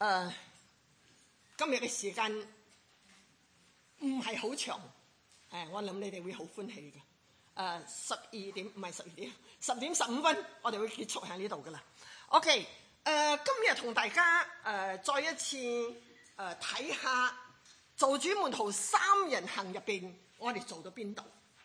今日嘅時間唔係好長，我諗你哋會好歡喜嘅。12點唔係12點，10點15分，我哋會結束喺呢度噶啦。OK， 今日同大家再一次睇下做主門徒3人行入邊，我哋做到邊度？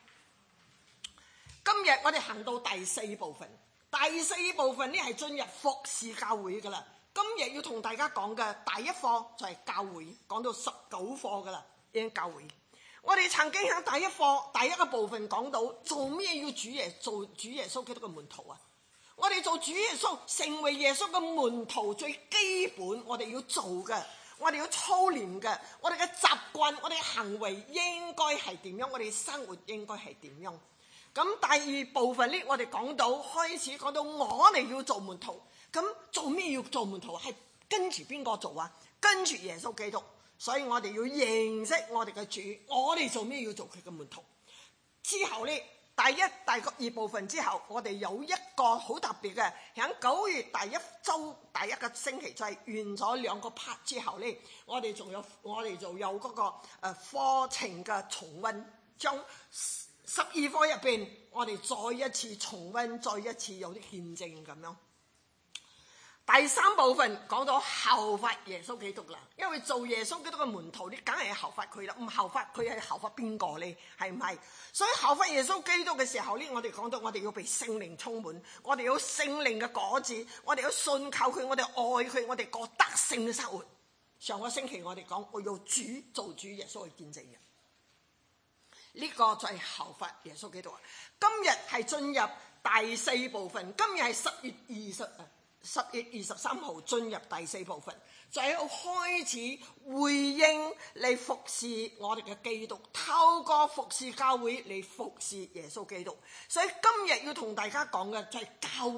今日我哋行到第4部分，第4部分呢係進入服侍教會噶啦。今日要同大家講嘅第一課就係教會，講到19課噶啦，已經教會。我哋曾經喺第一課第一個部分講到做咩要做主耶穌基督嘅門徒啊？我哋做主耶穌成為耶穌嘅門徒最基本，我哋要做嘅，我哋要操練嘅，我哋嘅習慣，我哋嘅行為應該係點樣？我哋生活應該係點樣？咁第2部分呢，我哋開始講到我哋要做門徒。咁做咩要做門徒？係跟住邊個做啊？跟住耶穌基督。所以我哋要認識我哋嘅主，我哋做咩要做佢嘅門徒？之後呢，第2部分之後，我哋有一個好特別嘅，喺9月第1週第1個星期，就係完咗2個 part 之後呢，我哋就有嗰個課程嘅重溫，將12課入邊，我哋再一次重溫，再一次有啲見證咁樣。第3部分講到效法耶穌基督啦，因為做耶穌基督嘅門徒，你梗係效法佢啦，唔效法佢係效法邊個呢？係唔係？所以效法耶穌基督嘅時候呢，我哋講到我哋要被聖靈充滿，我哋有聖靈嘅果子，我哋要信靠佢，我哋愛佢，我哋過得勝嘅生活。上個星期我哋講我要做主耶穌嘅見證人，呢個就係效法耶穌基督啊！今日係進入第4部分，今日係10月23號進入第4部分，就係開始回應嚟服侍我哋嘅基督，透過服侍教會嚟服侍耶穌基督。所以今日要同大家講嘅就係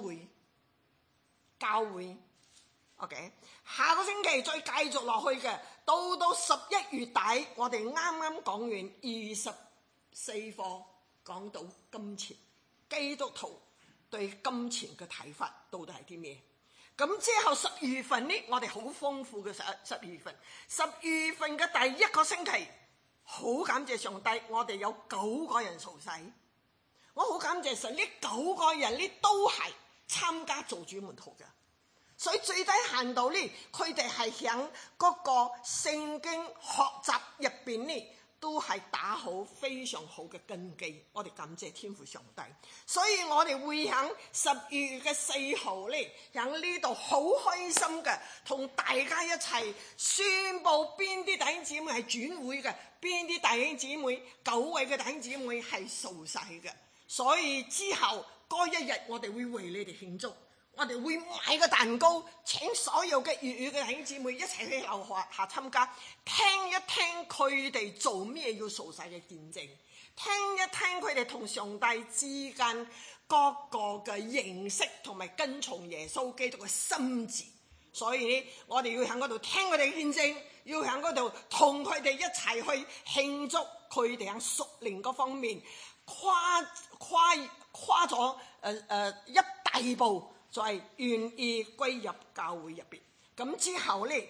教會。OK， 下個星期再繼續落去嘅，到11月底，我哋啱啱講完24課，講到金錢，基督徒對金錢嘅睇法到底係啲咩？咁之後12月份呢，我哋好豐富嘅12月份。12月份嘅第1個星期，好感謝上帝，我哋有9個人受洗。我好感謝神，呢9個人呢都係參加做主門徒嘅。所以最低限度呢，佢哋係喺嗰個聖經學習入邊呢，都係打好非常好嘅根基，我哋感謝天父上帝。所以我哋會喺12月嘅4號呢，喺呢度好開心嘅，同大家一齊宣布邊啲弟兄姊妹係轉會嘅，邊啲弟兄姊妹9位嘅弟兄姊妹係受洗嘅。所以之後嗰一日，我哋會為你哋慶祝。我哋會買個蛋糕，請所有嘅粵語嘅弟兄姊妹一齊去樓下參加，聽一聽佢哋做咩要受洗嘅見證，聽一聽佢哋同上帝之間各個嘅認識同埋跟從耶穌基督嘅心志。所以呢，我哋要喺嗰度聽佢哋嘅見證，要喺嗰度同佢哋一齊去慶祝佢哋喺屬靈嗰方面跨咗一大步。就係願意歸入教會入邊。咁之後呢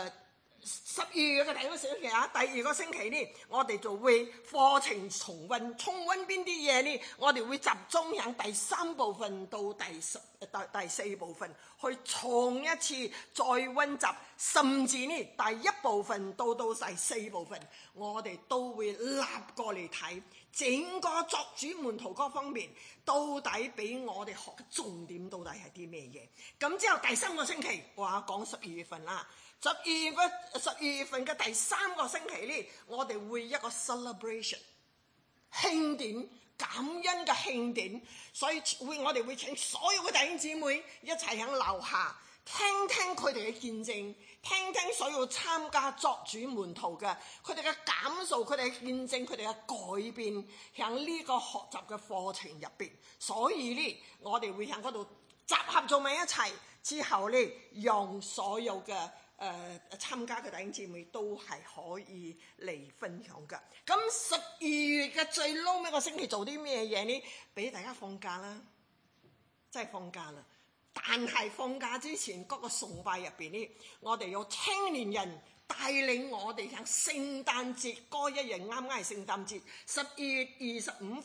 ，12月嘅第1個星期啊，第2個星期呢，我哋就會課程重溫邊啲嘢呢？我哋會集中喺第3部分到第4部分去重一次再溫習，甚至呢第1部分到第4部分，我哋都會立過嚟睇整個作主門徒嗰方面，到底俾我哋學嘅重點到底係啲咩嘢？咁之後第3個星期，話講12月份啦。12月份嘅第3個星期呢，我哋會一個 celebration 慶典，感恩嘅慶典，所以我哋會請所有嘅弟兄姊妹一齊喺樓下聽聽佢哋嘅見證，聽聽所有參加作主門徒嘅佢哋嘅感受，佢哋嘅見證，佢哋嘅改變喺呢個學習嘅課程入邊。所以呢，我哋會喺嗰度集合做埋一齊，之後呢，讓所有嘅參加嘅弟兄姊妹都係可以嚟分享㗎。咁12月嘅最撈尾個星期做啲咩嘢呢？俾大家放假啦，真係放假啦！ 但係放假之前嗰個崇拜入邊呢，我哋有青年人帶領我哋喺聖誕節嗰一日，啱啱係聖誕節12月25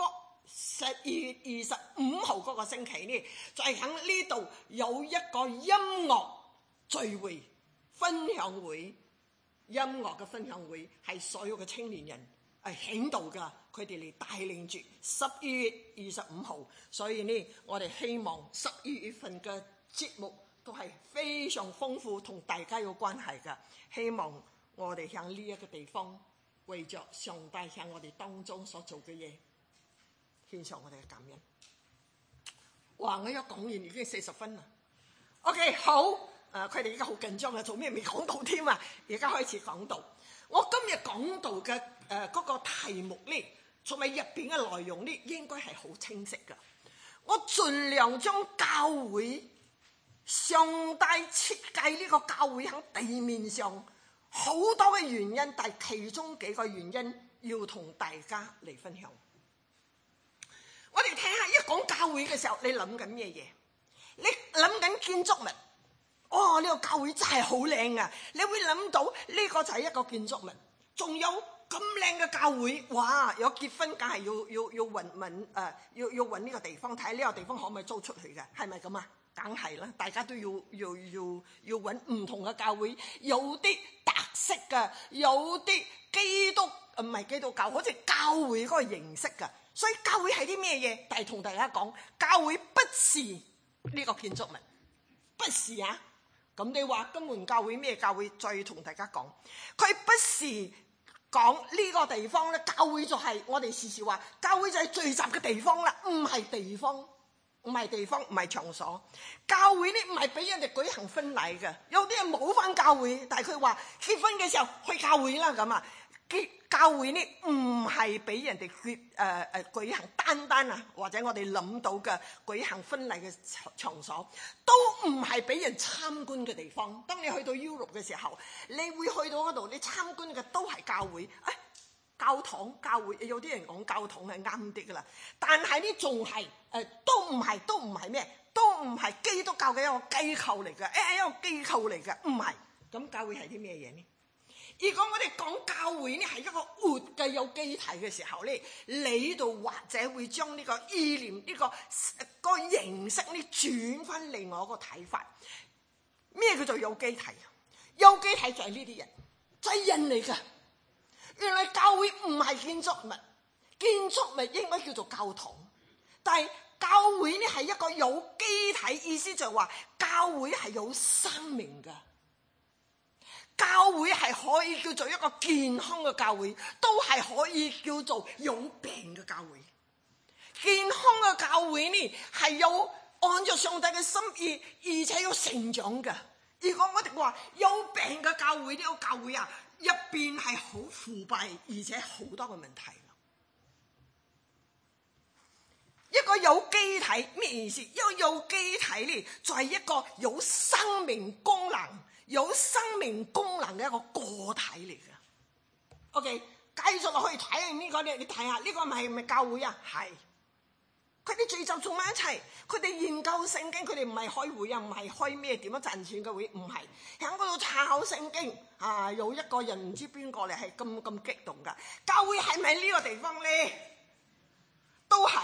號嗰個星期呢，就係喺呢度有一個音樂聚會分享會，音樂嘅分享會係所有嘅青年人喺度噶，佢哋嚟帶領住12月25號，所以呢，我哋希望12月份嘅節目都係非常豐富，同大家有關係噶。希望我哋喺呢一個地方，為着上帝喺我哋當中所做嘅嘢，獻上我哋嘅感恩。哇！我一講完已經40分啦。OK， 好，佢哋而家好緊張啊，做咩未講到添啊？而家開始講到，我今日講到嘅嗰個題目呢，同埋入邊嘅內容呢，應該係好清晰噶。我盡量將教會，上帝設計呢個教會喺地面上好多嘅原因，但係其中幾個原因要同大家嚟分享。我哋睇下，一講教會嘅時候，你諗緊咩嘢？你諗緊建築物？哦，呢個教會真係好靚啊！你會諗到呢個就係一個建築物，仲有咁靚嘅教會，哇！有結婚梗係要揾呢個地方，睇呢個地方可唔可以租出去嘅，係咪咁啊？梗係啦，大家都要揾唔同嘅教會，有啲特色嘅，有啲唔係基督教，好似教會嗰個形式嘅。所以教會係啲咩嘢？但係同大家講，教會不是呢個建築物，不是啊。咁你話金門教會咩教會？再同大家講，佢不是講呢個地方咧。教會就係我哋時時話，教會就係聚集嘅地方啦，唔係地方，唔係場所。教會呢唔係俾人哋舉行婚禮嘅，有啲人冇返教會，但係佢話結婚嘅時候去教會啦咁啊。教會呢唔係俾人哋舉行單啊，或者我哋諗到嘅舉行婚禮嘅場所，都唔係俾人參觀嘅地方。當你去到 Europe 嘅時候，你會去到嗰度，你參觀嘅都係教會。教堂、教會，有啲人講教堂係啱啲噶啦，但係呢仲係都唔係咩？都唔係基督教嘅一個機構嚟嘅，一個機構嚟嘅，唔係。咁教會係啲咩嘢呢？如果我哋講教會呢係一個活嘅有機體嘅時候呢，你度或者會將呢個意念、呢個形式呢轉翻另外一個睇法。咩叫做有機體啊？有機體就係呢啲人，就係人嚟噶。原來教會唔係建築物，建築物應該叫做教堂，但係教會呢係一個有機體，意思就係話教會係有生命噶。教會係可以叫做一個健康嘅教會，都係可以叫做有病嘅教會。健康嘅教會呢係有按照上帝嘅心意，而且要成長嘅。如果我哋話有病嘅教會，呢個教會啊入邊係好腐敗，而且好多嘅問題。一個有機體咩意思？一個有機體呢就係一個有生命功能嘅一個個體嚟嘅。OK， 繼續落去睇呢個，你睇下呢個係咪教會啊？係。佢哋聚集做埋一齊，佢哋研究聖經，佢哋唔係開會啊，唔係開咩點樣賺錢嘅會，唔係喺嗰度查考聖經啊。有一個人唔知邊個嚟係咁激動噶。教會係咪呢個地方咧？都係。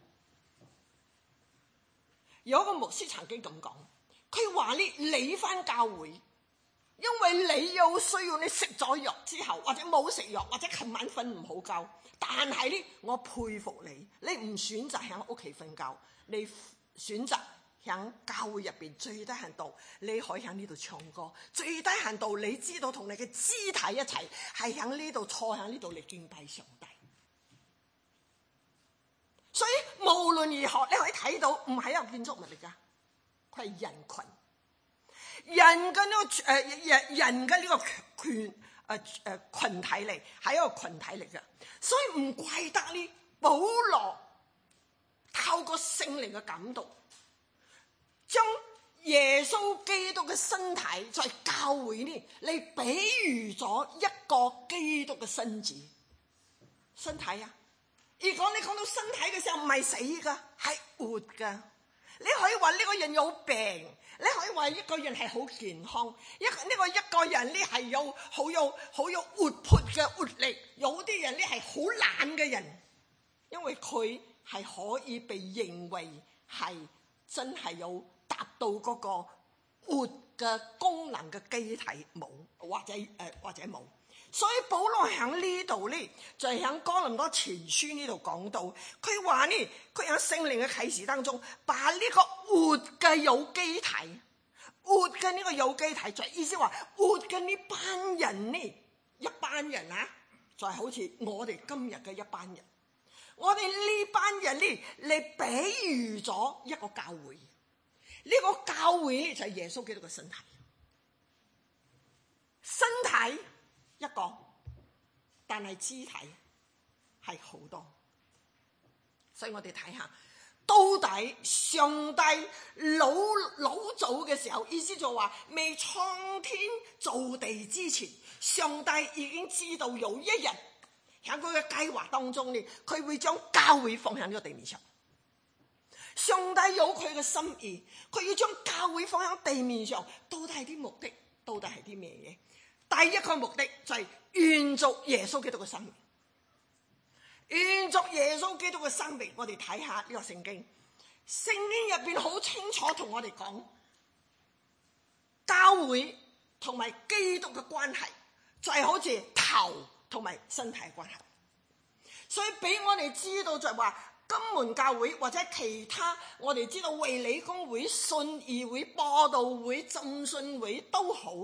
有一個牧師曾經咁講，佢話你返教會，因為你有需要，你食咗藥之後，或者冇食藥，或者琴晚瞓唔好覺。但係呢，我佩服你，你唔選擇喺屋企瞓覺，你選擇喺教會入邊，最低限度你可以喺呢度唱歌，最低限度你知道同你嘅肢體一齊係喺呢度坐喺呢度嚟敬拜上帝。所以無論如何，你可以睇到唔係一個建築物嚟噶，佢係人群，人嘅呢個群體嚟，係一個群體嚟嘅。所以唔怪得呢，保羅透過聖靈嘅感動，將耶穌基督嘅身體在教會呢嚟比喻咗一個基督嘅身子。身體啊，如果你講到身體嘅時候，唔係死噶，係活噶。 你可以話呢個人有病，你可以話一個人係好健康，一個人呢係好有活潑嘅活力，有啲人呢係好懶嘅人，因為佢係可以被認為係真係有達到嗰個活嘅功能嘅機體冇，或者冇。所以保羅喺呢度呢，就係喺哥林多前書呢度講到，佢話呢，佢喺聖靈嘅啟示當中，把呢個活嘅有機體，活嘅呢個有機體，就係意思話活嘅呢班人呢，一班人啊，就係好似我哋今日嘅一班人，我哋呢班人呢嚟比喻咗一個教會，呢個教會呢就係耶穌基督嘅身體，身體一個，但係肢體係好多，所以我哋睇下，到底上帝老早嘅時候，意思就話未創天造地之前，上帝已經知道有一日喺佢嘅計劃當中呢，佢會將教會放喺呢個地面上。上帝有佢嘅心意，佢要將教會放喺地面上，到底係啲目的，到底係啲咩嘢？第一個目的就係延續耶穌基督嘅生命，延續耶穌基督嘅生命。我哋睇下呢個聖經，聖經入邊好清楚同我哋講，教會同埋基督嘅關係就係好似頭同埋身體嘅關係。所以俾我哋知道就係話，金門教會或者其他我哋知道衛理公會、信義會、播道會、浸信會都好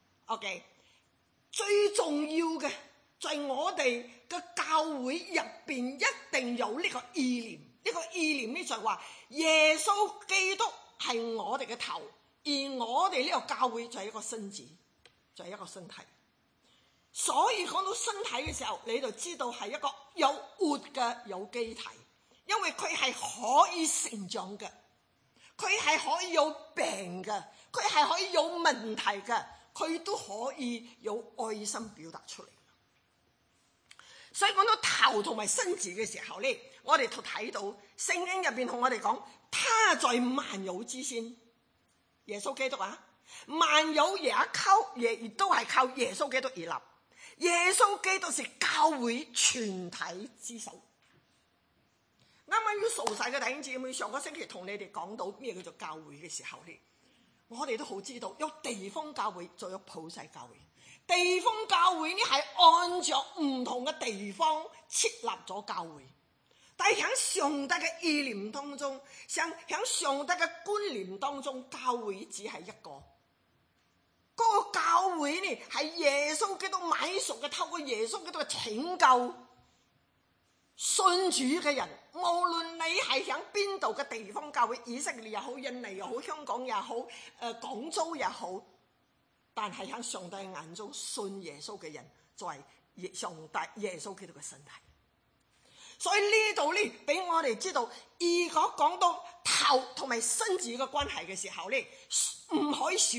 OK。最重要嘅就係我哋嘅教會入邊一定有呢個意念，呢個意念呢就係話耶穌基督係我哋嘅頭，而我哋呢個教會就係一個身子，就係一個身體。所以講到身體嘅時候，你就知道係一個有活嘅有機體，因為佢係可以成長嘅，佢係可以有病嘅，佢係可以有問題嘅，佢都可以有愛心表達出嚟。所以講到頭同埋身子嘅時候呢，我哋就睇到聖經入邊同我哋講，他在萬有之先，耶穌基督啊，萬有亦都係靠耶穌基督而立，耶穌基督是教會全體之首。啱啱要數晒嘅弟兄姊妹，上個星期同你哋講到咩叫做教會嘅時候呢，我哋都好知道有地方教會，仲有普世教會。地方教會呢係按照唔同嘅地方設立咗教會，但係喺上帝嘅意念當中，喺上帝嘅觀念當中，教會只係一個。嗰個教會呢係耶穌基督買贖嘅，透過耶穌基督嘅拯救，信主嘅人，無論你係喺邊度嘅地方教會，以色列又好，印尼又好，香港又好，廣州又好，但係喺上帝眼中信耶穌嘅人，就係上帝耶穌基督嘅身體。所以呢度呢，俾我哋知道，如果講到頭同埋身子嘅關係嘅時候呢，唔可以缺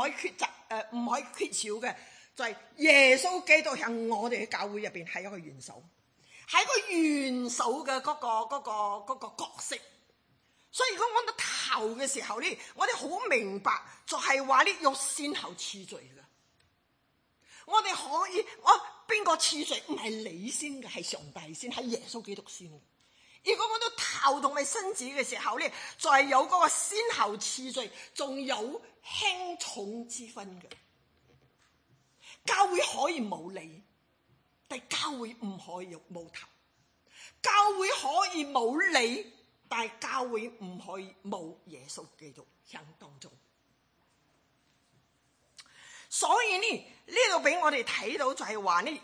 少嘅就係耶穌基督喺我哋嘅教會入邊係一個元首，係一個元首嘅嗰個角色。所以如果講到頭嘅時候呢，我哋好明白就係話呢有先後次序嘅。我哋可以邊個次序唔係你先嘅，係上帝先，係耶穌基督先嘅。如果講到頭同埋身子嘅時候呢，就係有嗰個先後次序，仲有輕重之分嘅。教會可以冇你，但教會唔可以冇頭。教會可以冇你，但係教會唔可以冇耶穌基督喺當中。所以呢度俾我哋睇到就係話呢，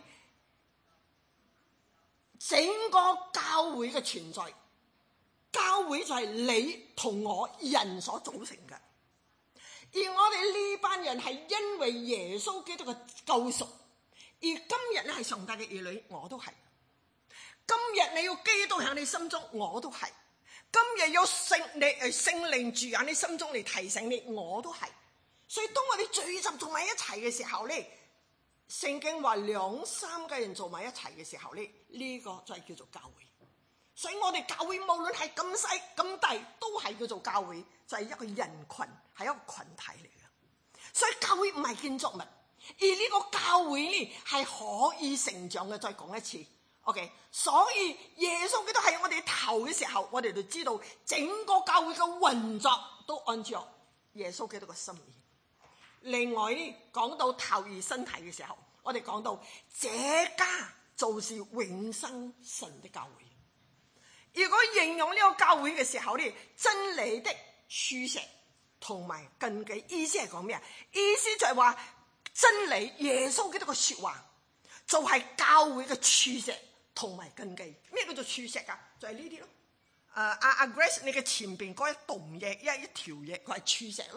整個教會嘅存在，教會就係你同我人所組成嘅。而我哋呢班人係因為耶穌基督嘅救贖，而今日咧係上帝嘅兒女，我都係。今日你要基督喺你心中，我都係。今日有聖靈住喺你心中嚟提醒你，我都係。所以當我哋聚集做埋一齊嘅時候呢，聖經話2-3個人做埋一齊嘅時候呢，呢個就係叫做教會。 所以我哋教會無論係咁細咁大，都係叫做教會，就係一個人群，係一個群體嚟嘅。所以教會唔係建築物，而呢個教會呢係可以成長嘅。再講一次 ，OK。所以耶穌基督喺我哋頭嘅時候，我哋就知道整個教會嘅運作都按照耶穌基督嘅心意。另外呢，講到頭與身體嘅時候，我哋講到這家就是永生神的教會。如果形容呢個教會嘅時候呢，真理的柱石同埋根基，意思係講咩啊？意思就係話真理耶穌基督嘅說話就係教會嘅柱石同埋根基。咩叫做柱石啊？就係呢啲咯。阿 Grace 你嘅前邊嗰一棟嘢一條嘢，佢係柱石咯。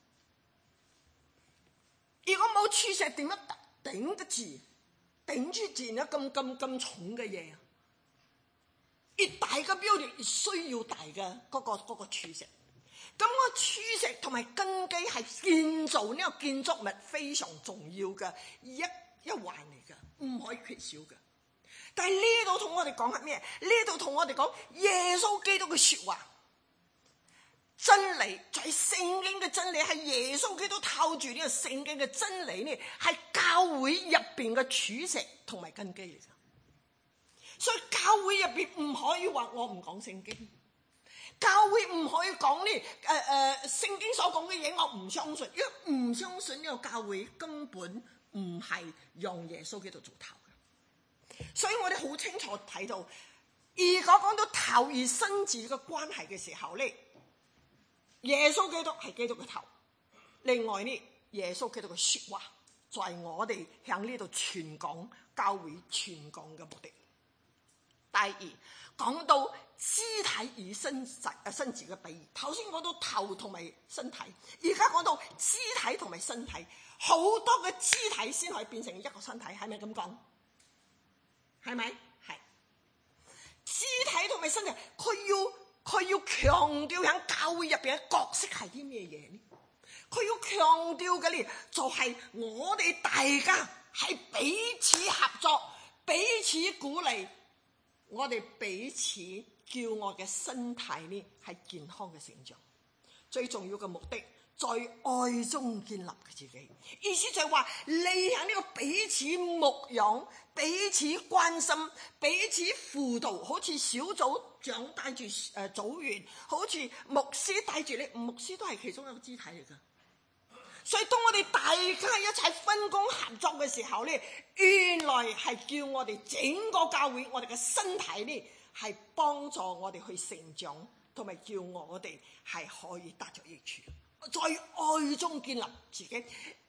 如果冇柱石，點樣頂得住？頂住自然咁重嘅嘢啊！越大嘅building越需要大嘅嗰個柱石。咁個柱石同埋根基係建造呢個建築物非常重要嘅一環嚟嘅，唔可以缺少嘅。但係呢度同我哋講係咩？呢度同我哋講耶穌基督嘅說話，真理就係聖經嘅真理，係耶穌基督透住呢個聖經嘅真理呢，係教會入邊嘅柱石同埋根基嚟嘅。所以教會入邊唔可以話我唔講聖經，教會唔可以講呢聖經所講嘅嘢我唔相信，因為唔相信呢個教會根本唔係讓耶穌基督做頭嘅。所以我哋好清楚睇到，如果講到頭與身子嘅關係嘅時候呢，耶穌基督係基督嘅頭。另外呢，耶穌基督嘅說話就係我哋響呢度傳講教會傳講嘅目的。第二，講到肢體與身子嘅比喻。頭先講到頭同埋身體，而家講到肢體同埋身體，好多嘅肢體先可以變成一個身體，係咪咁講？係咪？係。肢體同埋身體，佢要強調喺教會入邊嘅角色係啲咩嘢呢？佢要強調嘅呢，就係我哋大家係彼此合作、彼此鼓勵。我哋彼此叫我嘅身體呢係健康嘅成長，最重要嘅目的在愛中建立自己。意思就係話你喺呢個彼此牧養、彼此關心、彼此輔導，好似小組長帶住組員，好似牧師帶住你，牧師都係其中一個肢體嚟㗎。所以當我哋大家一齊分工合作嘅時候呢，原來係叫我哋整個教會，我哋嘅身體呢係幫助我哋去成長，同埋叫我哋係可以得着益處，在愛中建立自己。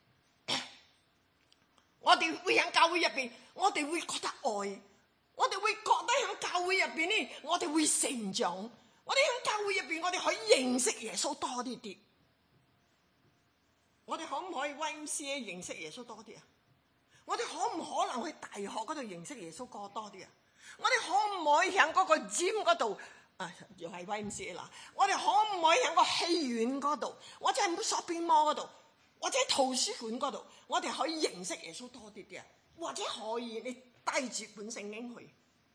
我哋會喺教會入邊，我哋會覺得愛，我哋會覺得喺教會入邊呢，我哋會成長。我哋喺教會入邊，我哋可以認識耶穌多啲。我哋可唔可以 YMCA 認識耶穌多啲啊？我哋可唔可能去大學嗰度認識耶穌多啲啊？我哋可唔可以喺嗰個 gym 嗰度又係 YMCA 啦？我哋可唔可以喺個戲院嗰度，或者喺 shopping mall 嗰度，或者喺圖書館嗰度，我哋可以認識耶穌多啲啊？或者可以你帶住本聖經去，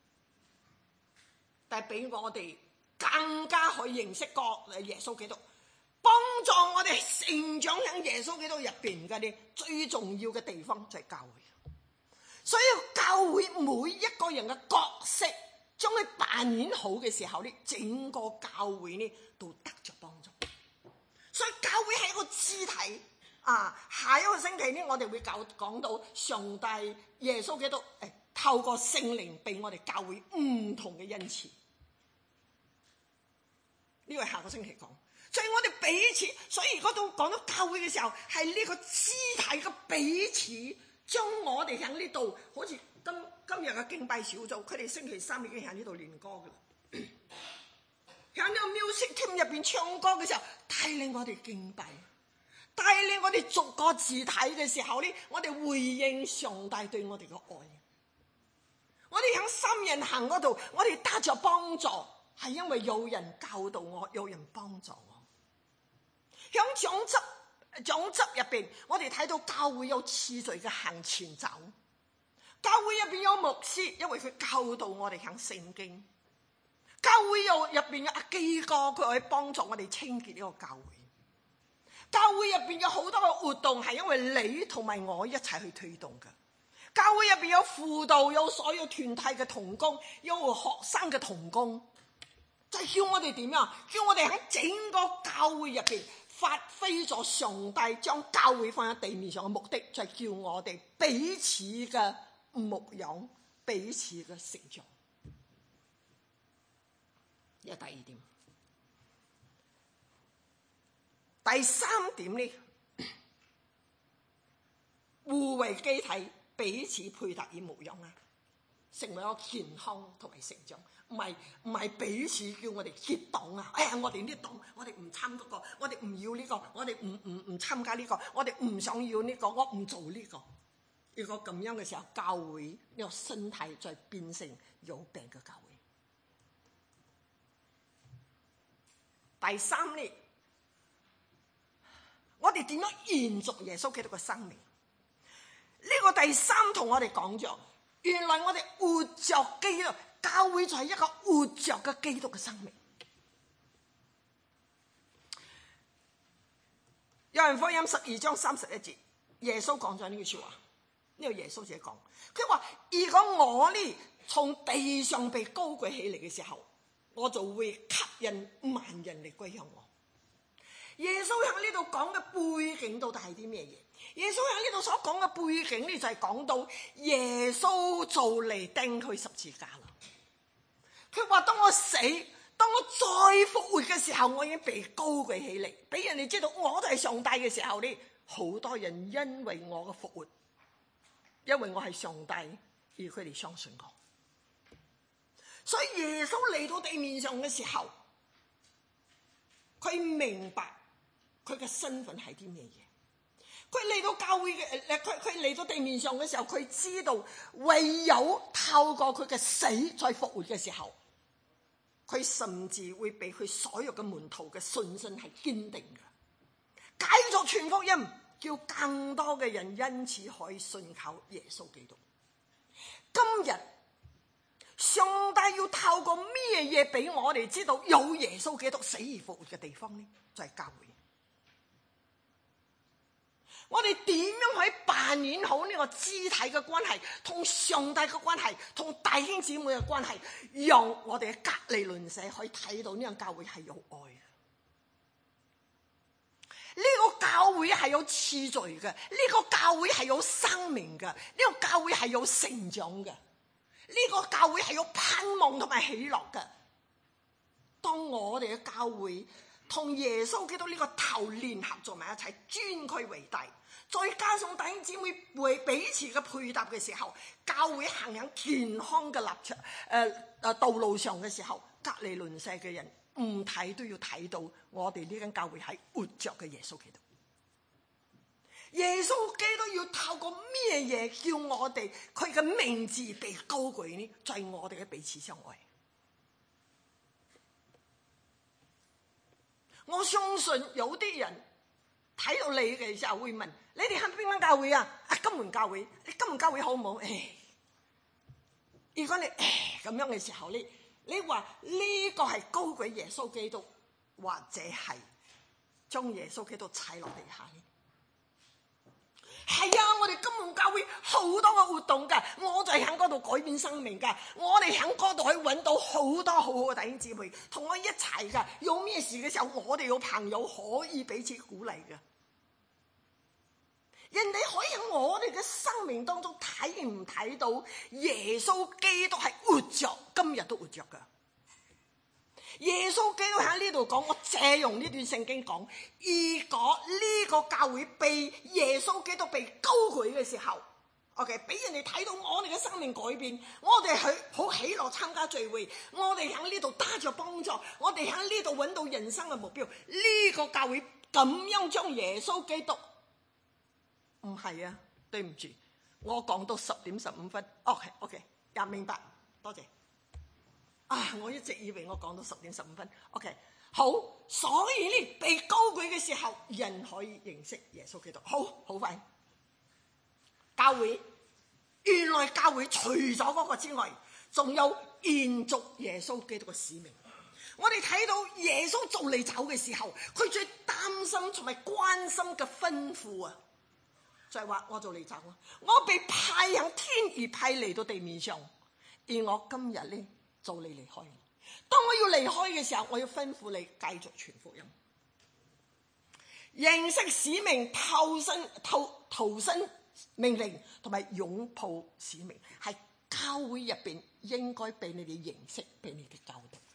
但係俾我哋更加可以認識過耶穌基督。幫助我哋成長喺耶穌基督入邊嘅啲最重要嘅地方就係教會。所以教會每一個人嘅角色將佢扮演好嘅時候呢，整個教會呢都得着幫助。所以教會係一個肢體啊！下一個星期呢，我哋會講到上帝耶穌基督透過聖靈俾我哋教會唔同嘅恩賜。呢個係下個星期講。所以我哋彼此，所以如果講到教會嘅時候，係呢個肢體嘅彼此，將我哋喺呢度，好似今日嘅敬拜小組，佢哋星期三已經喺呢度練歌㗎啦。喺呢個 music team 入邊唱歌嘅時候，帶領我哋敬拜，帶領我哋逐個肢體嘅時候呢，我哋回應上帝對我哋嘅愛。我哋喺三人行嗰度，我哋得着幫助，係因為有人教導我，有人幫助我。喺長執入邊，我哋睇到教會有次序嘅行前走。教會入邊有牧師，因為佢教導我哋喺聖經。 教會入邊有阿基哥，佢可以幫助我哋清潔呢個教會。教會入邊有好多嘅活動係因為你同埋我一齊去推動嘅。教會入邊有輔導，有所有團體嘅同工，有學生嘅同工，就係叫我哋點樣？叫我哋喺整個教會入邊發揮咗上帝將教會放喺地面上嘅目的，就係叫我哋彼此嘅牧養，彼此嘅成長。呢第二點。第三點呢，互為基體，彼此配搭與牧養啊，成為一個健康同埋成長。唔係彼此叫我哋結黨啊！哎呀，我哋呢黨，我哋唔參嗰個，我哋唔要呢個，我哋唔參加呢個，我哋唔想要呢個，我唔做呢個。如果咁樣嘅時候，教會呢個身體再變成有病嘅教會。第三呢，我哋點樣延續耶穌基督嘅生命？呢個第三同我哋講咗，原來我哋活着基督，教會就係一個活着嘅基督嘅生命。約翰福音12章31節，耶穌講咗呢句說話。呢個耶穌自己講，佢話：如果我呢從地上被高舉起嚟嘅時候，我就會吸引萬人嚟歸向我。耶穌喺呢度講嘅背景到底係啲咩嘢？耶穌喺呢度所講嘅背景呢，就係講到耶穌就嚟釘佢十字架啦。佢話：當我死，當我再復活嘅時候，我已經被高舉起嚟，俾人哋知道我都係上帝嘅時候呢，好多人因為我嘅復活，因為我係上帝，而佢哋相信我。所以耶穌嚟到地面上嘅時候，佢明白佢嘅身份係啲咩嘢。佢嚟到教會嘅，佢嚟到地面上嘅時候，佢知道唯有透過佢嘅死再復活嘅時候，佢甚至會俾佢所有嘅門徒嘅信心係堅定嘅，繼續傳福音，叫更多嘅人因此可以信靠耶穌基督。今日上帝要透過咩嘢俾我哋知道有耶穌基督死而復活嘅地方呢？就係教會。我哋點樣可以扮演好呢個肢體嘅關係，同上帝嘅關係，同弟兄姊妹嘅關係，讓我哋嘅隔離鄰舍可以睇到呢個教會係有愛嘅。呢個教會係有次序嘅，呢個教會係有生命嘅，呢個教會係有成長嘅，呢個教會係有盼望同埋喜樂嘅。當我哋嘅教會同耶穌基督呢個頭聯合做埋一齊，尊佢為大，再加上弟兄姊妹為彼此嘅配搭嘅時候，教會行喺健康嘅道路上嘅時候，隔離鄰舍嘅人唔睇都要睇到我哋呢間教會係活着嘅耶穌基督。耶穌基督要透過咩嘢叫我哋佢嘅名字被高舉呢？就係我哋嘅彼此相愛。我相信有啲人睇到你嘅時候會問：你哋係邊間教會啊？金門教會。你金門教會好唔好？如果你咁樣嘅時候，你話呢個係高舉耶穌基督，或者係將耶穌基督踩落地下？係啊，我哋金門教會好多嘅活動噶，我就係喺嗰度改變生命噶。我哋喺嗰度可以揾到好多好好嘅弟兄姊妹同我一齊噶。有咩事嘅時候，我哋有朋友可以彼此鼓勵嘅。人哋可以喺我哋嘅生命當中睇唔睇到耶穌基督係活着，今日都活着噶。耶穌基督喺呢度講，我借用呢段聖經講，如果呢個教會被耶穌基督被高舉嘅時候 ，OK， 俾人哋睇到我哋嘅生命改變，我哋去好喜樂參加聚會，我哋喺呢度得着幫助，我哋喺呢度揾到人生嘅目標，呢個教會咁樣將耶穌基督，唔係啊，對唔住，我講到10點15分 ，OK， 又明白，多謝。我一直以為我講到10點15分 ，OK， 好，所以呢被高舉嘅時候，人可以認識耶穌基督，好快。教會原來教會除咗嗰個之外，仲有延續耶穌基督嘅使命。我哋睇到耶穌做嚟走嘅時候，佢最擔心同埋關心嘅吩咐啊，就係話我做嚟走啊，我被派向天而派嚟到地面上，而我今日咧做你離開。當我要離開嘅時候，我要吩咐你繼續傳福音，認識使命、投身命令同埋擁抱使命，係教會入邊應該俾你哋認識，俾你哋教導。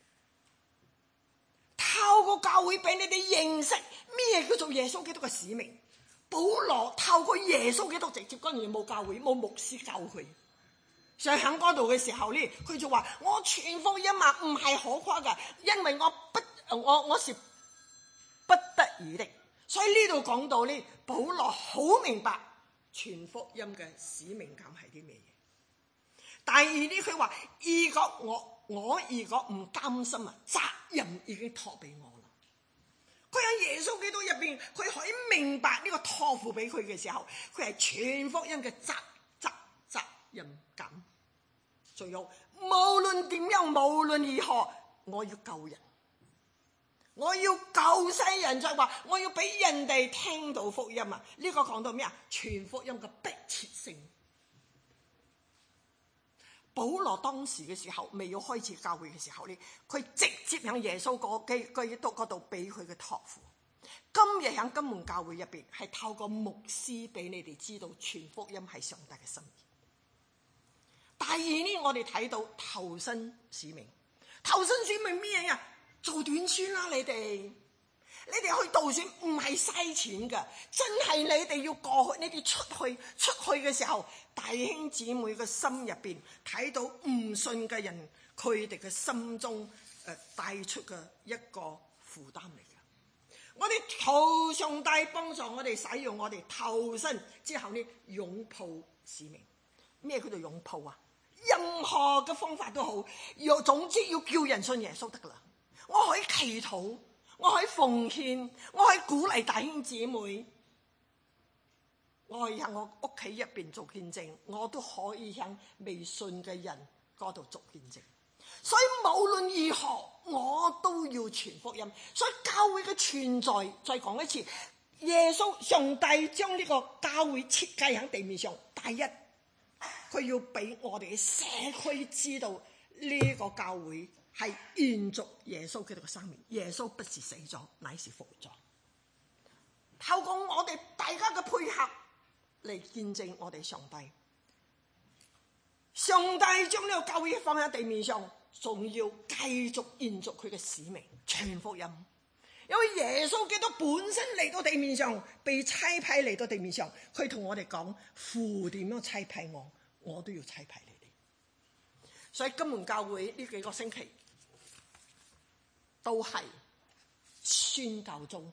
透過教會俾你哋認識咩叫做耶穌基督嘅使命。保羅透過耶穌基督直接，當然冇教會冇牧師教佢。上喺嗰度嘅時候咧，佢就話：我傳福音啊，唔係可誇噶，因為我是不得已的。所以呢度講到咧，保羅好明白傳福音嘅使命感係啲咩嘢。第二呢，佢話：如果我如果唔甘心啊，責任已經託俾我啦。佢喺耶穌基督入邊，佢可以明白呢個託付俾佢嘅時候，佢係傳福音嘅責任感。仲有無論點樣，無論如何，我要救人，我要救世人，就係話我要俾人哋聽到福音啊！呢個講到咩啊？傳福音嘅迫切性。保羅當時嘅時候，未要開始教會嘅時候咧，佢直接向耶穌基督嗰度俾佢嘅託付。今日喺金門教會入邊，係透過牧師俾你哋知道傳福音係上帝嘅心意。第二呢，我哋睇到投身使命。投身使命咩呀？做短宣啦，你哋去導選唔係嘥錢噶，真係你哋要過去，你哋出去嘅時候，弟兄姊妹嘅心入邊睇到唔信嘅人，佢哋嘅心中帶出嘅一個負擔嚟嘅。我哋求上帝幫助我哋使用我哋投身之後呢，擁抱使命。咩叫做擁抱啊？任何嘅方法都好，總之要叫人信耶穌得噶啦。我可以祈禱，我可以奉獻，我可以鼓勵弟兄姊妹，我可以喺我屋企入邊做見證，我都可以喺未信嘅人嗰度做見證。所以無論如何，我都要傳福音。所以教會嘅存在，再講一次，耶穌上帝將呢個教會設計喺地面上。第一，佢要俾我哋社區知道呢個教會係延續耶穌基督嘅生命。耶穌不是死咗，乃是復活咗。透過我哋大家嘅配合嚟見證我哋上帝。上帝將呢個教會放喺地面上，仲要繼續延續佢嘅使命，傳福音。因為耶穌基督本身嚟到地面上，被差派嚟到地面上，佢同我哋講：父點樣差派我，我都要差派你哋。所以金門教會呢幾個星期都係宣教中，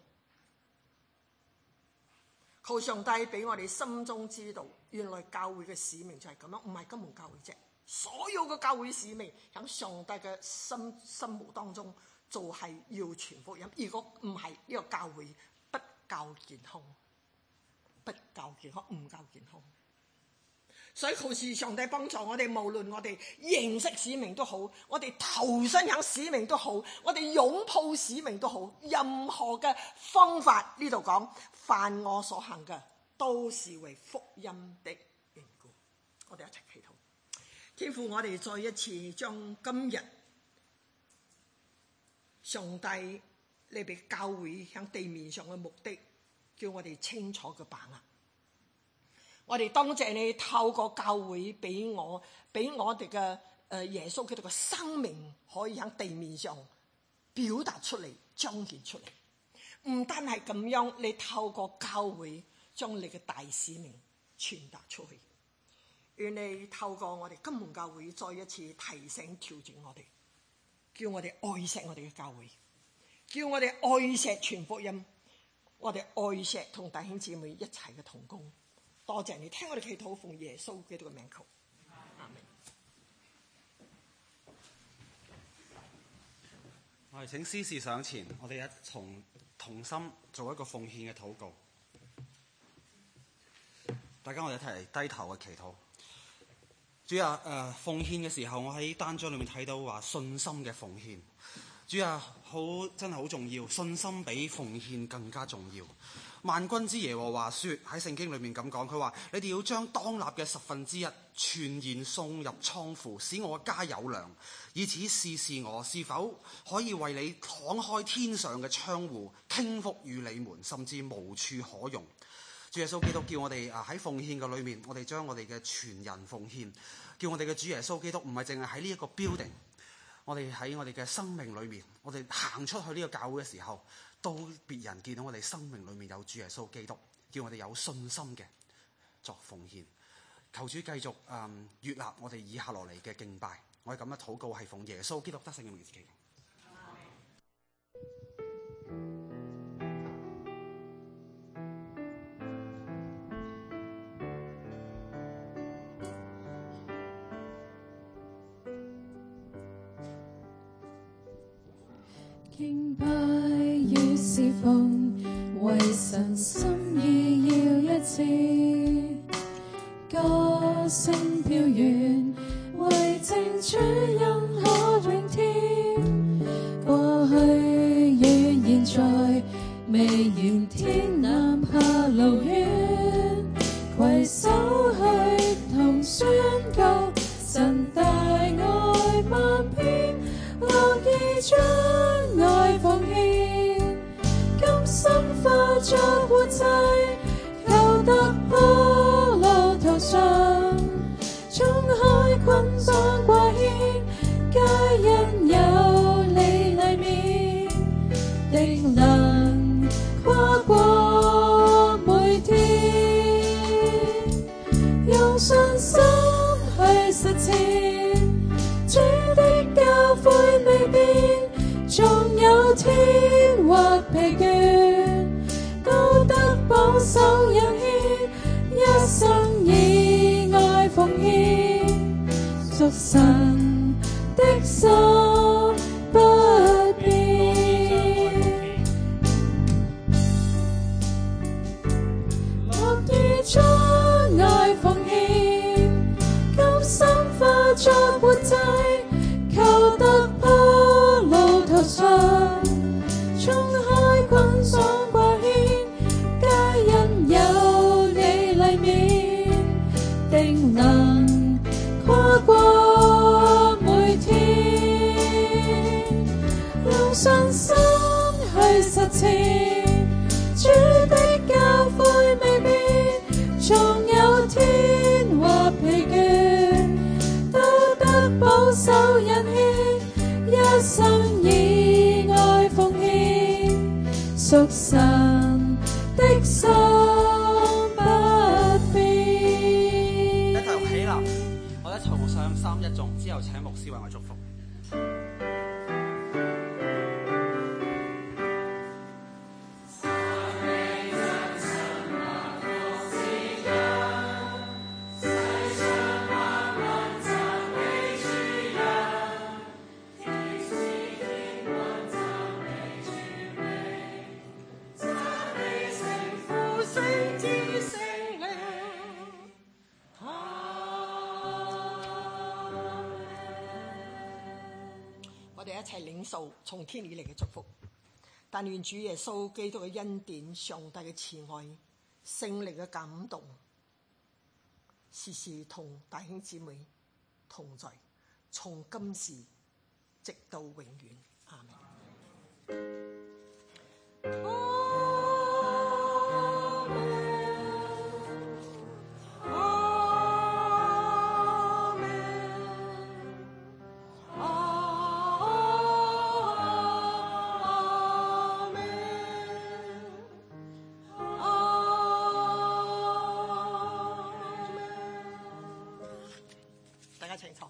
求上帝俾我哋心中知道，原來教會嘅使命就係咁樣，唔係金門教會啫。所有嘅教會使命喺上帝嘅心目當中，就係要傳福音。如果唔係，呢個教會不夠健康，唔夠健康。所以求是上帝幫助我哋，無論我哋認識使命都好，我哋投身喺使命都好，我哋擁抱使命都好，任何嘅方法，呢度講，凡我所行嘅都是為福音的緣故。我哋一齊祈禱。天父，我哋再一次將今日上帝你俾教會喺地面上嘅目的，叫我哋清楚嘅把握。我哋多謝你透過教會俾我哋嘅耶穌基督嘅生命，可以喺地面上表達出嚟、彰顯出嚟。唔單係咁樣，你透過教會將你嘅大使命傳達出去。願你透過我哋金門教會再一次提醒、調整我哋，叫我哋愛錫我哋嘅教會，叫我哋愛錫傳福音，我哋愛錫同弟兄姊妹一齊嘅同工。多謝你聽我哋祈禱，奉耶穌基督嘅名求，阿們。 我哋請司事上前，我哋一同同心做一個奉獻嘅禱告。大家我哋一齊低頭嘅祈禱。 主啊，奉獻嘅時候，我喺單章裏面睇到話信心嘅奉獻。主啊，真係好重要，信心比奉獻更加重要。萬軍之耶和華說，喺聖經裏面咁講，佢話你哋要將當納嘅1/10全然送入倉庫，使我家有糧，以此試試我是否可以為你敞開天上嘅窗戶，傾福與你們，甚至無處可容。主耶穌基督叫我哋喺奉獻嘅裏面，我哋將我哋嘅全人奉獻，叫我哋嘅主耶穌基督唔係淨係喺呢一個 building， 我哋喺我哋嘅生命裏面，我哋行出去呢個教會嘅時候，都別人見到我哋生命裏面有主耶穌基督，叫我哋有信心嘅作奉獻。求主繼續悅納我哋以下落嚟嘅敬拜，我哋咁樣禱告係奉耶穌基督得勝嘅名字祈求。 敬拜與侍奉，為神心意要一致，歌聲飄遠，為正主恩可永添。過去與現在，未嫌天南下路遠，攜手去同宣告神大愛萬篇，樂意將愛奉獻，甘心化作活祭，求突破路途上，衝開捆綁掛牽，皆因有你裡面，定能跨過每天，用信心去實踐，主的教誨未變，縱有天或疲倦，都得保守引牽，一生以愛奉獻，屬神的心不變，樂意將愛奉獻，甘心化作活祭，求突破路途上，衝開捆綁掛牽，皆因有你裡面，定能跨過每天，用信心去實踐，主的教誨未變，縱有天或疲倦，都得保守引牽，一生以愛奉獻，屬神的心不變。 一齊起立，我哋從上三一頌之後請牧師為我祝福。 一齊領受從天而嚟嘅祝福，但願主耶穌基督嘅恩典、上帝嘅慈愛、聖靈嘅感動，時時同弟兄姊妹同在，從今時直到永遠。阿門。請坐。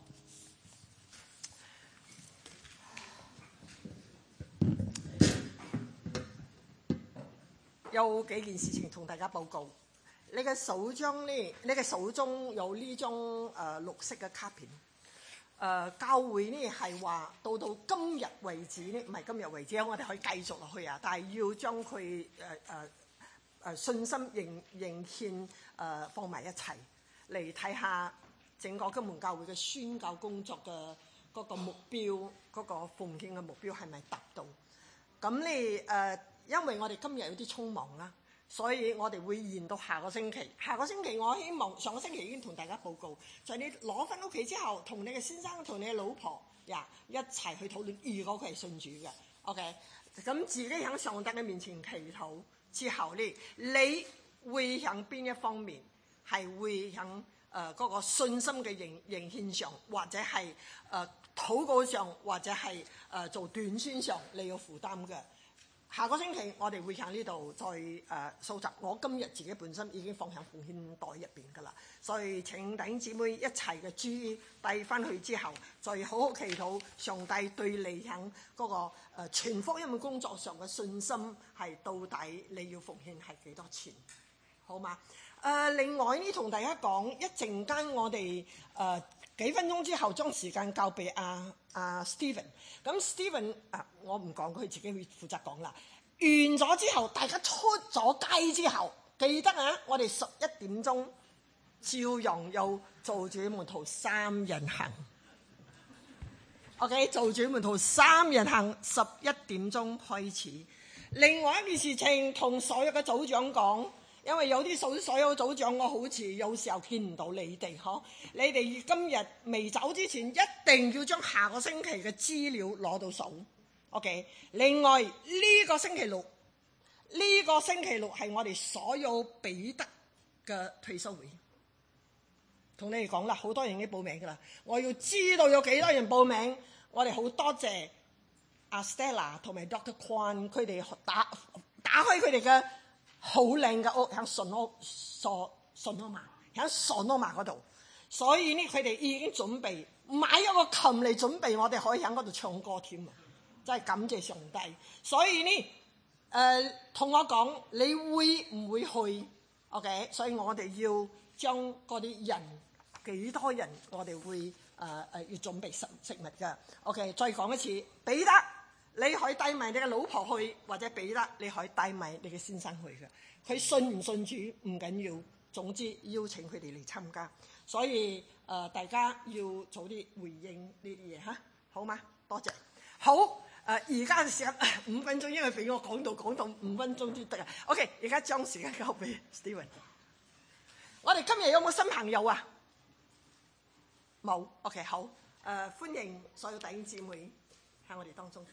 有幾件事情同大家報告。你嘅手中有呢張綠色嘅卡片。教會呢係話到今日為止呢，唔係今日為止，我哋可以繼續落去啊，但係要將佢信心認獻放埋一齊嚟睇下。 整個金門教會嘅宣教工作嘅嗰個目標，嗰個奉獻嘅目標係咪達到？咁你因為我哋今日有啲匆忙啦，所以我哋會延到下個星期。下個星期我希望上個星期已經同大家報告，就係你攞翻屋企之後，同你嘅先生同你嘅老婆一齊去討論，如果佢係信主嘅 ，OK， 咁自己喺上帝嘅面前祈禱之後咧，你會喺邊一方面係會喺嗰個信心嘅呈現上，或者係禱告上，或者係做短宣上，你要負擔嘅。下個星期我哋會喺呢度再收集。我今日自己本身已經放喺奉獻袋入邊㗎啦，所以請弟兄姊妹一齊嘅注意帶翻去之後，再好好祈禱上帝對你喺嗰個傳福音嘅工作上嘅信心係到底你要奉獻係幾多錢，好嗎？另外呢，同大家講一陣間我哋幾分鐘之後將時間交俾Stephen。咁 Stephen 我唔講，佢自己會負責講啦。完咗之後，大家出咗街之後，記得我哋11點鐘照樣有做主門徒3人行。OK， 做主門徒3人行，11點鐘開始。另外一件事情，同所有嘅組長講。因為有啲所有組長，我好似有時候見唔到你哋，你哋今日未走之前，一定要將下個星期嘅資料攞到手。OK。另外呢個星期六係我哋所有彼得嘅退休會，同你哋講啦，好多人已經報名㗎啦。我要知道有幾多人報名，我哋好多謝阿 Stella 同埋 Dr. Kwan 佢哋打開佢哋嘅好靚嘅屋喺順安嘛，喺順安嘛嗰度，所以呢佢哋已經準備買一個琴嚟準備，我哋可以喺嗰度唱歌添啊！真係感謝上帝。所以呢同我講你會唔會去 ？OK， 所以我哋要將嗰啲人幾多人，我哋會要準備食物㗎。OK， 再講一次，彼得。你可以帶埋你嘅老婆去，或者彼得你可以帶埋你嘅先生去嘅。佢信唔信主唔緊要，總之邀請佢哋嚟參加。所以大家要早啲回應呢啲嘢嚇，好嗎？多謝。好，而家嘅時間5分鐘，因為俾我講到5分鐘先得啊。OK， 而家將時間交俾 Stephen。我哋今日有冇新朋友啊？冇。OK， 好。歡迎所有弟兄姊妹喺我哋當中。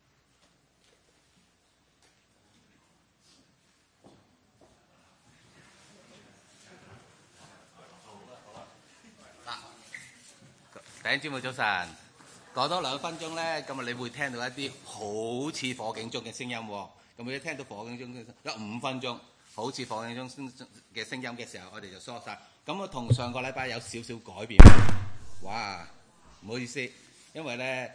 弟兄姊妹早晨，過多2分鐘咧，咁你會聽到一啲好似火警鐘嘅聲音喎。咁你一聽到火警鐘有5分鐘，好似火警鐘嘅聲音嘅時候，我哋就疏晒。咁我同上個禮拜有少少改變。哇，唔好意思，因為咧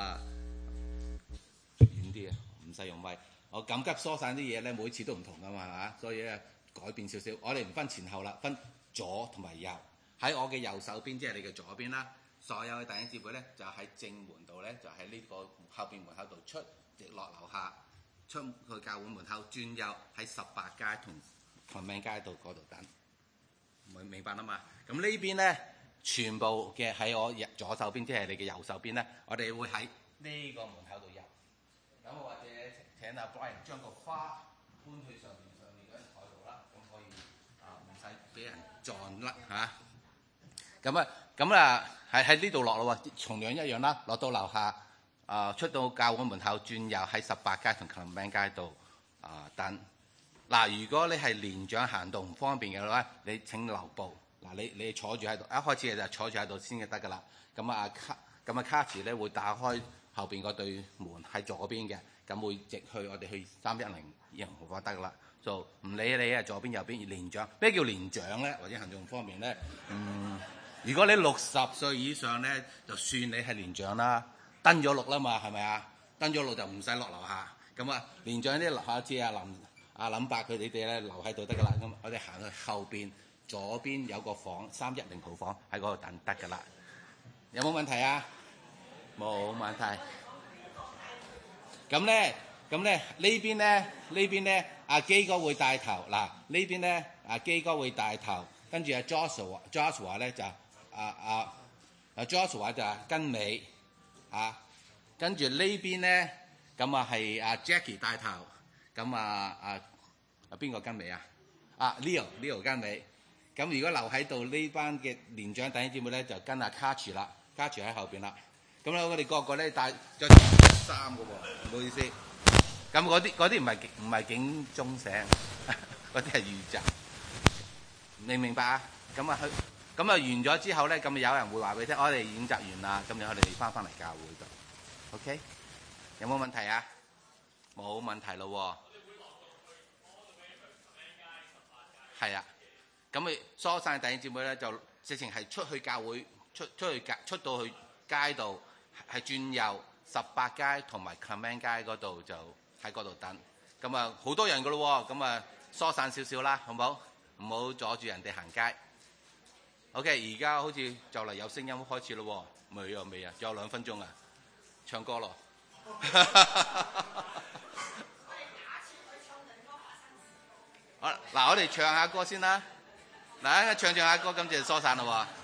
遠啲啊，唔使用咪。我緊急疏散啲嘢咧，每次都唔同噶嘛，係嘛？所以咧改變少少。我哋唔分前後啦，分左同埋右。喺我嘅右手邊，即係你嘅左邊啦。所有嘅弟兄姊妹咧，就喺正門度咧，就喺呢個後邊門口度出，直落樓下，出去教會門口轉右，喺18街同群命街道嗰度等，明白啦嘛？咁呢邊咧，全部嘅喺我左手邊，即係你嘅右手邊咧，我哋會喺呢個門口度入。咁我或者請阿 Brian 將個花搬去上面嗰張台度啦，咁可以唔使俾人撞甩嚇。咁啊喺呢度落咯喎，同樣一樣啦。落到樓下出到教會門口轉右，喺18街同 Clement 街度等。如果你係年長行動唔方便嘅話，你請留步。你坐住喺度，一開始就坐住喺度先就得㗎啦。咁卡池咧會打開後邊嗰對門喺左邊嘅，咁會直去我哋去310英雄豪得㗎啦。就唔理你啊，左邊右邊年長。咩叫年長咧？或者行動方面咧？如果你60歲以上咧，就算你係年長啦，登咗錄啦嘛，係咪啊？登咗錄就唔使落樓下。咁年長啲樓下知阿林伯佢哋咧留喺度得㗎啦。咁我哋行去後邊，左邊有個房310號房喺嗰度等得㗎啦。有冇問題啊？冇問題。咁咧呢邊咧阿基哥會帶頭。呢邊咧阿基哥會帶頭，跟住阿 Joshua 咧就 Joshua 就係跟尾啊，跟住呢邊咧咁啊係阿 Jackie 帶頭，咁邊個跟尾啊？Leo 跟尾。咁如果留喺度呢班嘅年長弟兄姊妹咧，就跟阿 Catch 啦 ，Catch 喺後邊啦。咁咧我哋個個咧帶着衫嘅喎，唔好意思。咁嗰啲唔係警鐘聲，嗰啲係預習。明唔明白啊？咁啊完咗之後咧，咁有人會話俾你聽，我哋演習完啦，咁樣我哋翻嚟教會度。OK， 有冇問題啊？冇問題咯喎。係啊。咁咪疏散弟兄姊妹咧，就直情係出去教會，出到去街度，係轉右18街同埋 Clement 街嗰度，就喺嗰度等。咁啊好多人噶咯喎，咁啊疏散少少啦，好唔好？唔好阻住人哋行街。OK， 而家好似就嚟有聲音開始咯喎，未啊，仲有2分鐘啊，唱歌咯。好嗱，我哋唱下歌先啦。嗱，唱下歌，今次就疏散咯喎。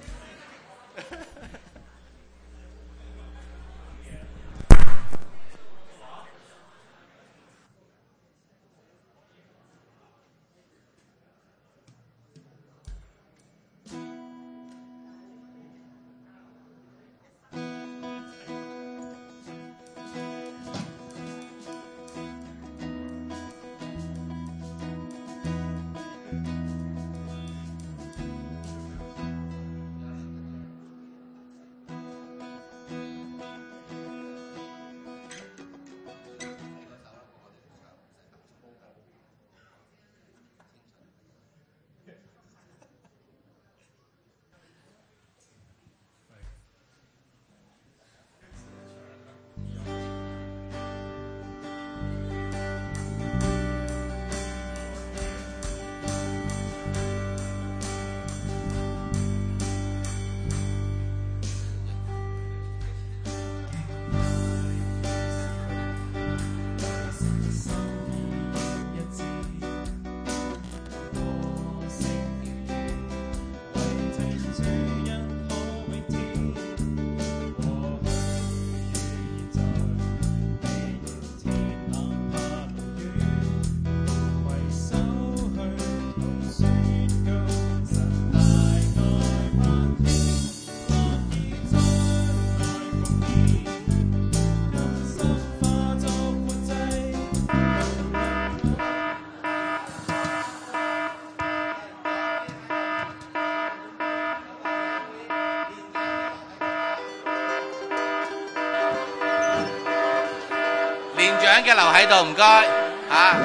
嘅留喺度，唔該嚇。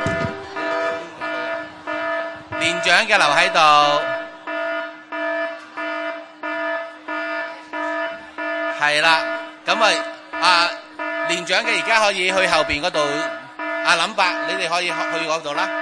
年長嘅留喺度，係啦。咁年長嘅而家可以去後邊嗰度。阿林伯，你哋可以去嗰度啦。